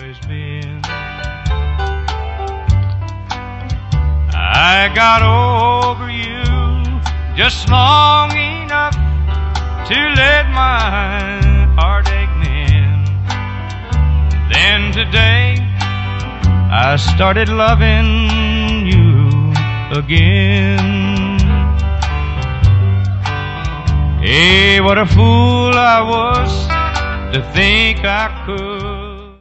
always been. I got over you just long enough to let my heartache mend. Then today I started loving you again. Hey, what a fool I was to think I could